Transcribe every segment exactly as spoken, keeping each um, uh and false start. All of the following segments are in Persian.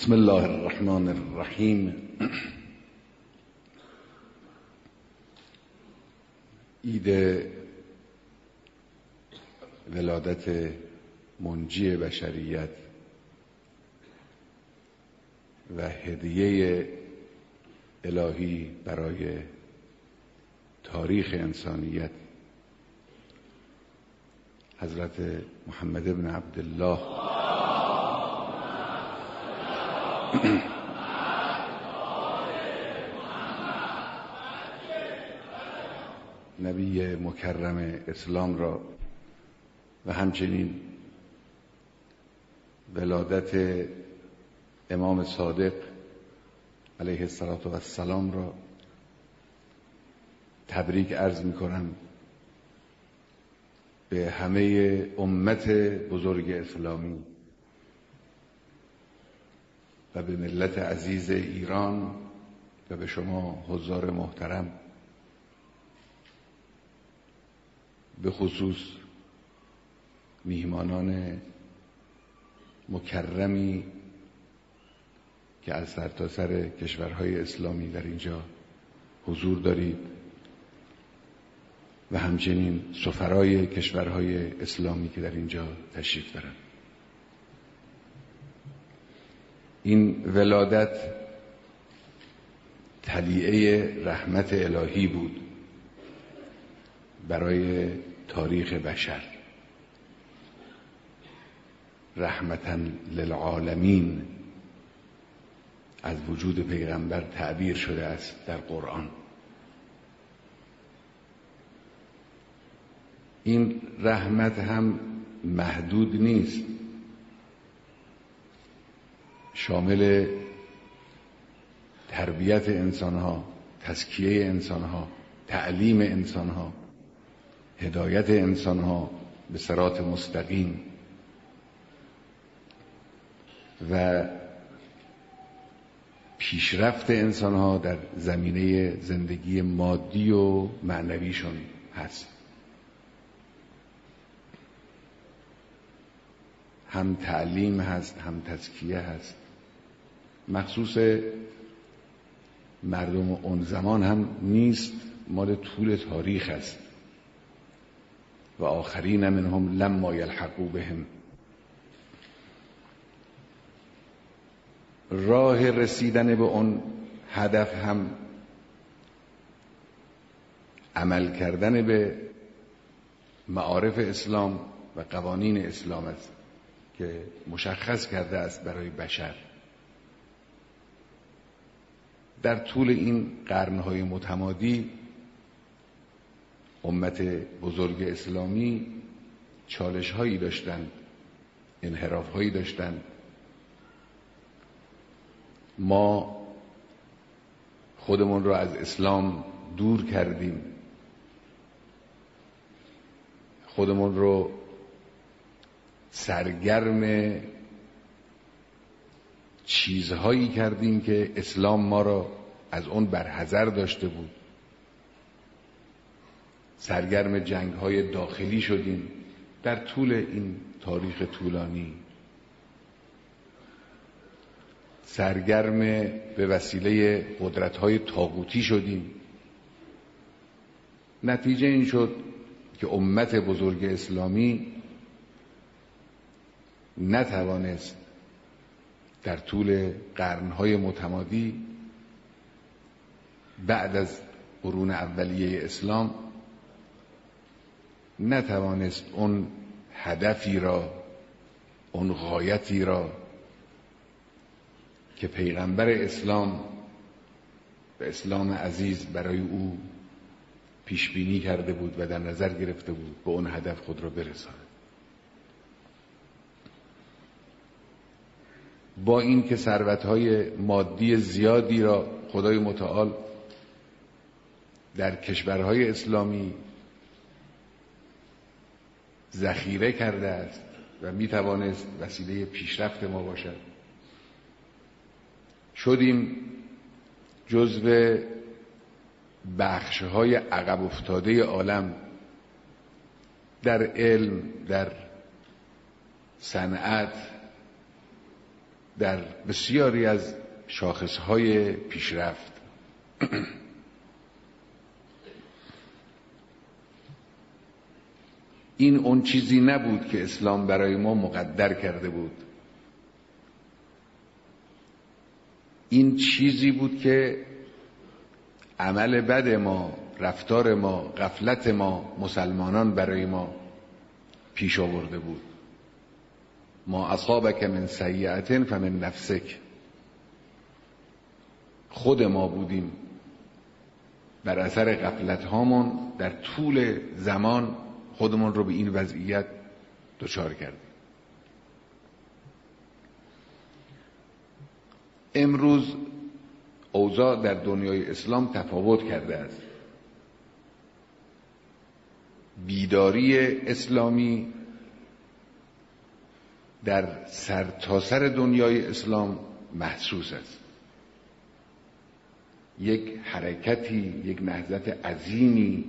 بسم الله الرحمن الرحیم. عید ولادت منجی بشریت و هدیه الهی برای تاریخ انسانیت حضرت محمد بن عبدالله نبی مکرم اسلام را و همچنین ولادت امام صادق علیه السلام را تبریک عرض می کنم به همه امت بزرگ اسلامی و به ملت عزیز ایران و به شما حضار محترم، به خصوص میهمانان مکرمی که از سرتاسر کشورهای اسلامی در اینجا حضور دارید و همچنین سفرای کشورهای اسلامی که در اینجا تشریف دارند. این ولادت طلیعه رحمت الهی بود برای تاریخ بشر، رحمتاً للعالمین از وجود پیغمبر تعبیر شده است در قرآن. این رحمت هم محدود نیست، شامل تربیت انسانها، تزکیه انسانها، تعلیم انسانها، هدایت انسانها به صراط مستقیم و پیشرفت انسانها در زمینه زندگی مادی و معنویشون هست. هم تعلیم هست، هم تزکیه هست. مخصوص مردم اون زمان هم نیست، مال طول تاریخ است. و آخرین منهم لما یلحقوا بهم. راه رسیدن به اون هدف هم عمل کردن به معارف اسلام و قوانین اسلام است که مشخص کرده است برای بشر. در طول این قرنهای متمادی امت بزرگ اسلامی چالش هایی داشتند، انحراف هایی داشتند. ما خودمون را از اسلام دور کردیم، خودمون رو سرگرم چیزهایی کردیم که اسلام ما را از اون برحذر داشته بود. سرگرم جنگ‌های داخلی شدیم در طول این تاریخ طولانی. سرگرم به وسیله قدرت‌های طاغوتی شدیم. نتیجه این شد که امت بزرگ اسلامی نتوانست در طول قرن‌های متمادی بعد از قرون اولیه اسلام نتوانست اون هدفی را، اون غایتی را که پیغمبر اسلام و اسلام عزیز برای او پیش بینی کرده بود و در نظر گرفته بود، به اون هدف خود را برساند. با این که ثروت‌های مادی زیادی را خدای متعال در کشورهای اسلامی ذخیره کرده است و میتوانست وسیله پیشرفت ما باشد، شدیم جزو بخش‌های عقب افتاده عالم در علم، در صنعت، در بسیاری از شاخصهای پیشرفت. این اون چیزی نبود که اسلام برای ما مقدر کرده بود. این چیزی بود که عمل بد ما، رفتار ما، غفلت ما مسلمانان برای ما پیش آورده بود. ما اصابک من سیئة فمن نفسک. خود ما بودیم بر اثر غفلت هامون در طول زمان خودمون رو به این وضعیت دچار کردیم. امروز اوضاع در دنیای اسلام تفاوت کرده است. بیداری اسلامی در سرتاسر دنیای اسلام محسوس است. یک حرکتی، یک نهضت عظیمی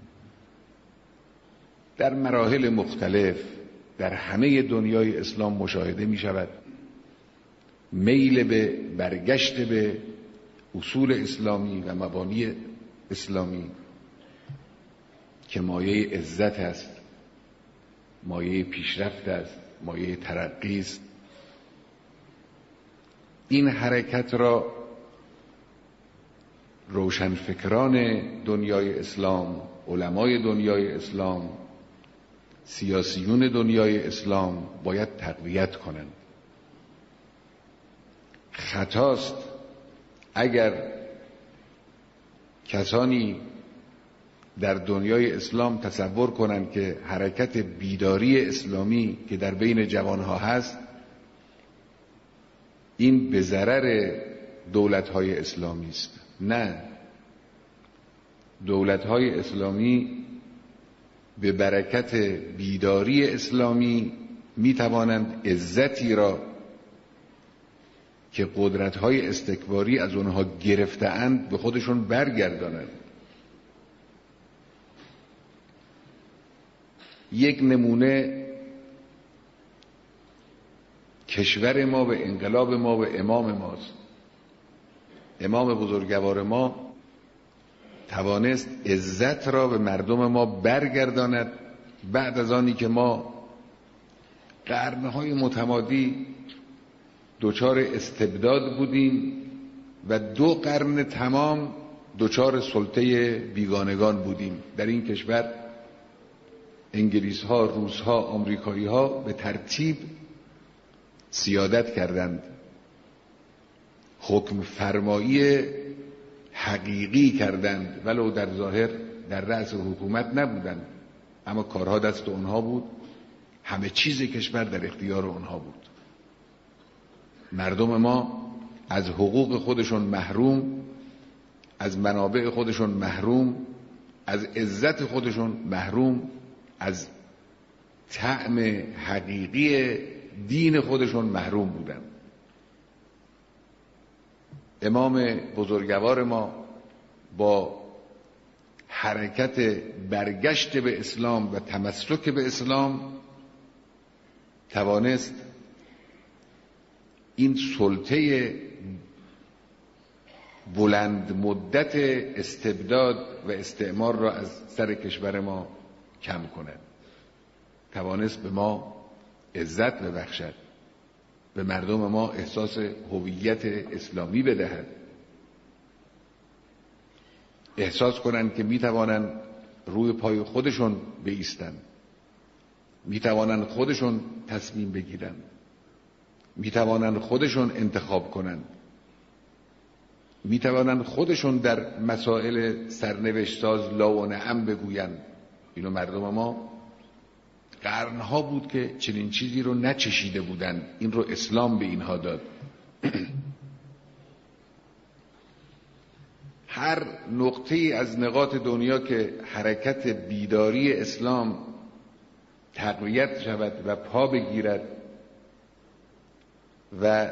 در مراحل مختلف در همه دنیای اسلام مشاهده می شود. میل به برگشت به اصول اسلامی و مبانی اسلامی که مایه عزت است، مایه پیشرفت است، مایه ترقی است. این حرکت را روشنفکران دنیای اسلام، علمای دنیای اسلام، سیاسیون دنیای اسلام باید تقویت کنند. خطاست اگر کسانی در دنیای اسلام تصور کنند که حرکت بیداری اسلامی که در بین جوانها هست این به ضرر دولت‌های اسلامی است. نه، دولت‌های اسلامی به برکت بیداری اسلامی می توانند عزتی را که قدرت‌های استکباری از اونها گرفته‌اند به خودشون برگردانند. یک نمونه کشور ما و انقلاب ما و امام ماست. امام بزرگوار ما توانست عزت را به مردم ما برگرداند بعد از آنی که ما قرنهای متمادی دچار استبداد بودیم و دو قرن تمام دچار سلطه بیگانگان بودیم. در این کشور انگلیس ها، روس ها، آمریکایی ها به ترتیب سیادت کردند. حکم فرمایی حقیقی کردند ولو در ظاهر در رأس حکومت نبودند، اما کارها دست اونها بود، همه چیز کشور در اختیار اونها بود. مردم ما از حقوق خودشون محروم، از منابع خودشون محروم، از عزت خودشون محروم، از طعم حقیقی دین خودشون محروم بودند. امام بزرگوار ما با حرکت برگشت به اسلام و تمسک به اسلام توانست این سلطه بلند مدت استبداد و استعمار را از سر کشور ما کم کند. توانست به ما عزت ببخشد، به مردم ما احساس هویت اسلامی بدهد، احساس کنند که میتوانند روی پای خودشون بایستند، میتوانند خودشون تصمیم بگیرند، میتوانند خودشون انتخاب کنند، میتوانند خودشون در مسائل سرنوشت ساز لا و نعم بگویند. اینو مردم ما قرنها بود که چنین چیزی رو نچشیده بودند. این رو اسلام به اینها داد. هر نقطه‌ای از نقاط دنیا که حرکت بیداری اسلام تقویت شود و پا بگیرد و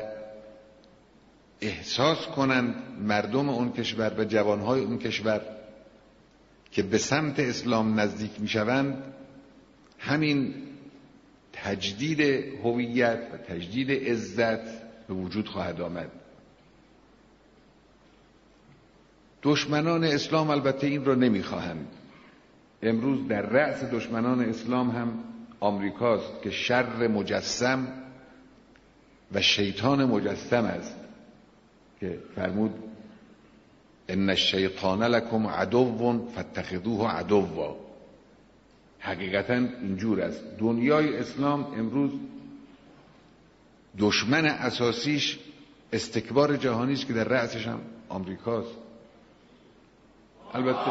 احساس کنند مردم اون کشور و جوانهای اون کشور که به سمت اسلام نزدیک میشوند، همین تجدید هویت و تجدید عزت به وجود خواهد آمد. دشمنان اسلام البته این را نمیخواهند. امروز در رأس دشمنان اسلام هم آمریکاست که شر مجسم و شیطان مجسم است که فرمود ان الشیطان لکم عدو فاتخذوه عدوا. حقیقتا اینجور است. دنیای اسلام امروز دشمن اساسیش استکبار جهانی است که در رأسش هم آمریکاست. البته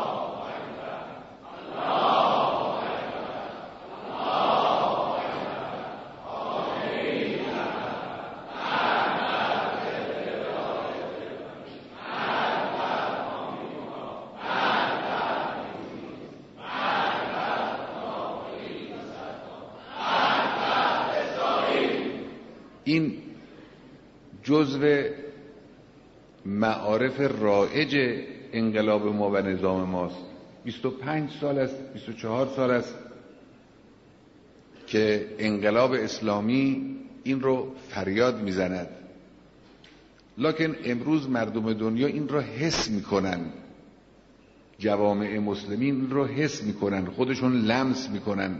این جزو معارف رایج انقلاب ما و نظام ماست. بیست و پنج سال است، بیست و چهار سال است که انقلاب اسلامی این رو فریاد میزند، لکن امروز مردم دنیا این رو حس میکنن، جوامع مسلمین این رو حس میکنن، خودشون لمس میکنن.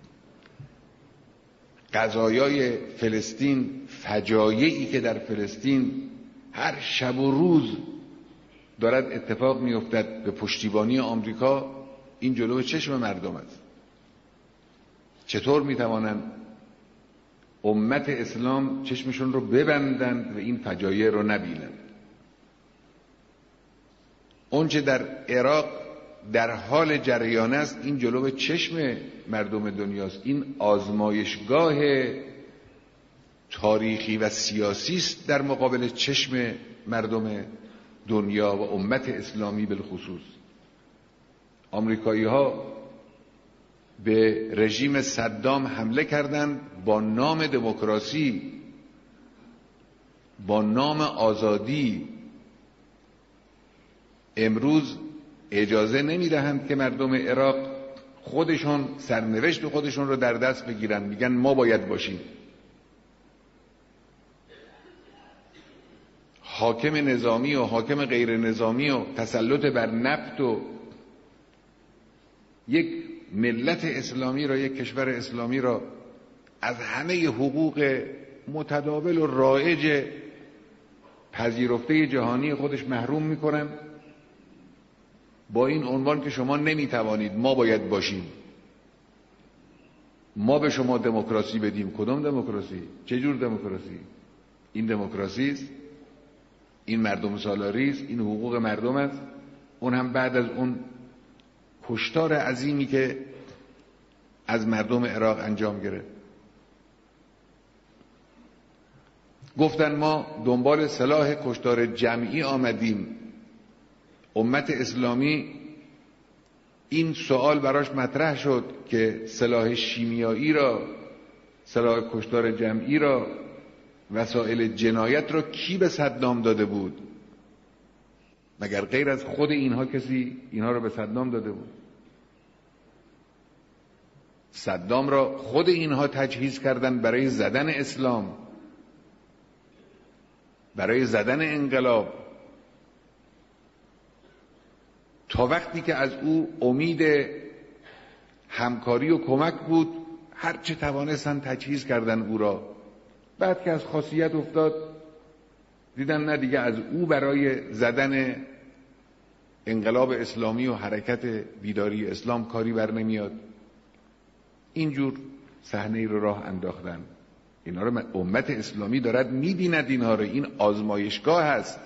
قضایای فلسطین، فجایعی که در فلسطین هر شب و روز دارد اتفاق میافتد به پشتیبانی آمریکا، این جلو چشم مردم است. چطور میتوانند امت اسلام چشمشون رو ببندند و این فجایع رو نبینند؟ اونچه در عراق در حال جریان است این جلو چشم مردم دنیاست. این آزمایشگاه تاریخی و سیاسی است در مقابل چشم مردم دنیا و امت اسلامی بالخصوص. آمریکایی ها به رژیم صدام حمله کردند با نام دموکراسی، با نام آزادی. امروز اجازه نمیدهند که مردم عراق خودشون سرنوشت خودشون رو در دست بگیرن. میگن ما باید باشیم. حاکم نظامی و حاکم غیر نظامی و تسلط بر نفت و یک ملت اسلامی را، یک کشور اسلامی را از همه حقوق متداول و رایج پذیرفته جهانی خودش محروم میکنن، با این عنوان که شما نمیتوانید، ما باید باشیم، ما به شما دموکراسی بدیم. کدام دموکراسی؟ چه جور دموکراسی؟ این دموکراسی است؟ این مردم سالاری است؟ این حقوق مردم است؟ اون هم بعد از اون کشتار عظیمی که از مردم عراق انجام گرفت. گفتن ما دنبال سلاح کشتار جمعی آمدیم. امت اسلامی این سوال براش مطرح شد که سلاح شیمیایی را، سلاح کشتار جمعی را، وسایل جنایت را کی به صدام داده بود؟ مگر غیر از خود اینها کسی اینها را به صدام داده بود؟ صدام را خود اینها تجهیز کردن برای زدن اسلام، برای زدن انقلاب. تا وقتی که از او امید همکاری و کمک بود، هر چه توانستن تجهیز کردن او را. بعد که از خاصیت افتاد دیدن نه دیگه از او برای زدن انقلاب اسلامی و حرکت بیداری اسلام کاری بر نمیاد. اینجور صحنه ای رو راه انداختن. اینا رو امت اسلامی دارد میبیند، اینها رو. این آزمایشگاه هست.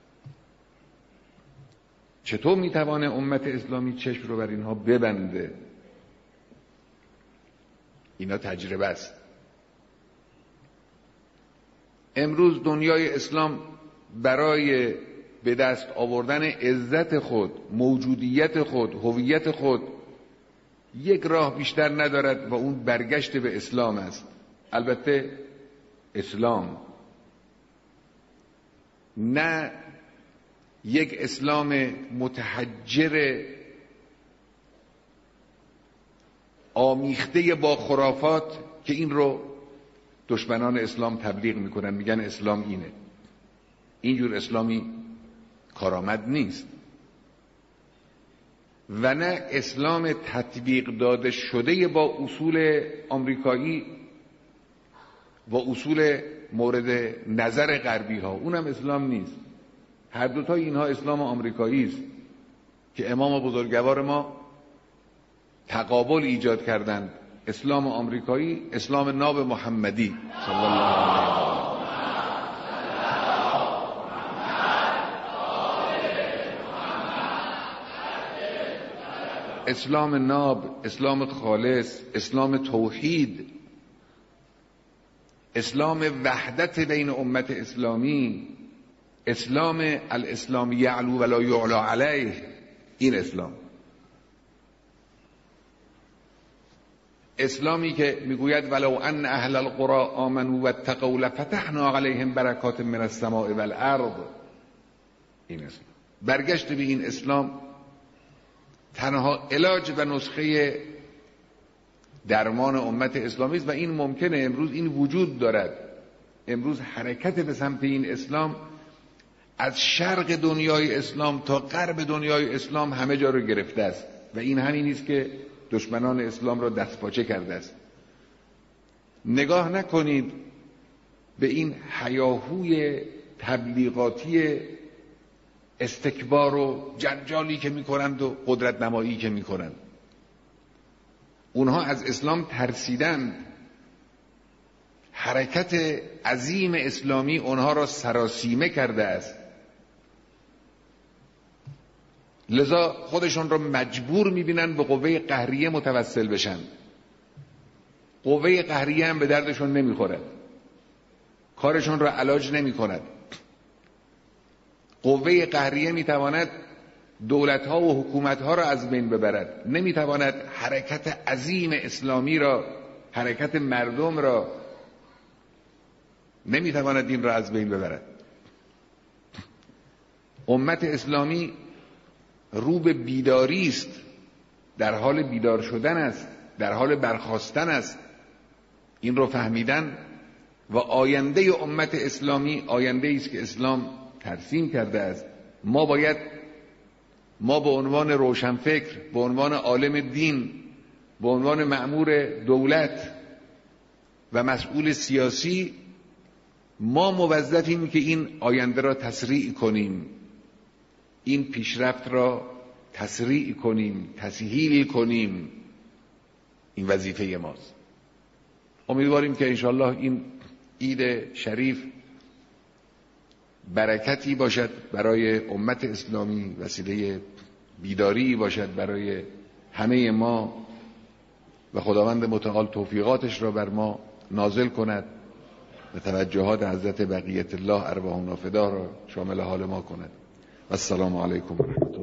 چطور میتوانه امت اسلامی چشم رو بر اینها ببنده؟ اینا تجربه است. امروز دنیای اسلام برای به دست آوردن عزت خود، موجودیت خود، هویت خود یک راه بیشتر ندارد و اون برگشت به اسلام است. البته اسلام نه یک اسلام متحجر آمیخته با خرافات که این رو دشمنان اسلام تبلیغ میکنن، میگن اسلام اینه. اینجور اسلامی کارآمد نیست و نه اسلام تطبیق داده شده با اصول آمریکایی و اصول مورد نظر غربی ها، اونم اسلام نیست. هر دوتا اینها اسلام آمریکایی است که امام بزرگوار ما تقابل ایجاد کردند، اسلام آمریکایی، اسلام ناب محمدی صلی الله علیه و آله. اسلام ناب، اسلام خالص، اسلام توحید، اسلام وحدت بین امت اسلامی، اسلام الاسلام یعلو ولا یعلا علیه، این اسلام. اسلامی که میگوید ولو ان اهل القرى آمنوا واتقوا لفتحنا علیهم برکات من السماء والارض، این اسلام. برگشت به این اسلام تنها علاج و نسخه درمان امت اسلامی است و این ممکنه. امروز این وجود دارد. امروز حرکت به سمت این اسلام از شرق دنیای اسلام تا غرب دنیای اسلام همه جا رو گرفته است و این همین است که دشمنان اسلام را دستپاچه کرده است. نگاه نکنید به این هیاهوی تبلیغاتی استکبار و جنجالی که میکنند و قدرت نمایی که میکنند. اونها از اسلام ترسیدند. حرکت عظیم اسلامی اونها را سراسیمه کرده است، لذا خودشون را مجبور میبینن به قوه قهریه متوسل بشن. قوه قهریه هم به دردشون نمیخورد، کارشون را علاج نمیکند. قوه قهریه میتواند دولتها و حکومتها را از بین ببرد، نمیتواند حرکت عظیم اسلامی را، حرکت مردم را، نمیتواند این را از بین ببرد. امت اسلامی رو به بیداری است، در حال بیدار شدن است، در حال برخاستن است. این رو فهمیدن و آینده امت اسلامی آینده است که اسلام ترسیم کرده است. ما باید ما به عنوان روشنفکر، به عنوان عالم دین، به عنوان مأمور دولت و مسئول سیاسی، ما موظفیم که این آینده را تسریع کنیم، این پیشرفت را تسریع کنیم، تسهیل کنیم. این وظیفه ماست. امیدواریم که انشاءالله این عید شریف برکتی باشد برای امت اسلامی، وسیله بیداری باشد برای همه ما و خداوند متعال توفیقاتش را بر ما نازل کند و توجهات حضرت بقیت الله ارواح نافدا را شامل حال ما کند. و السلام علیکم و رحمت الله.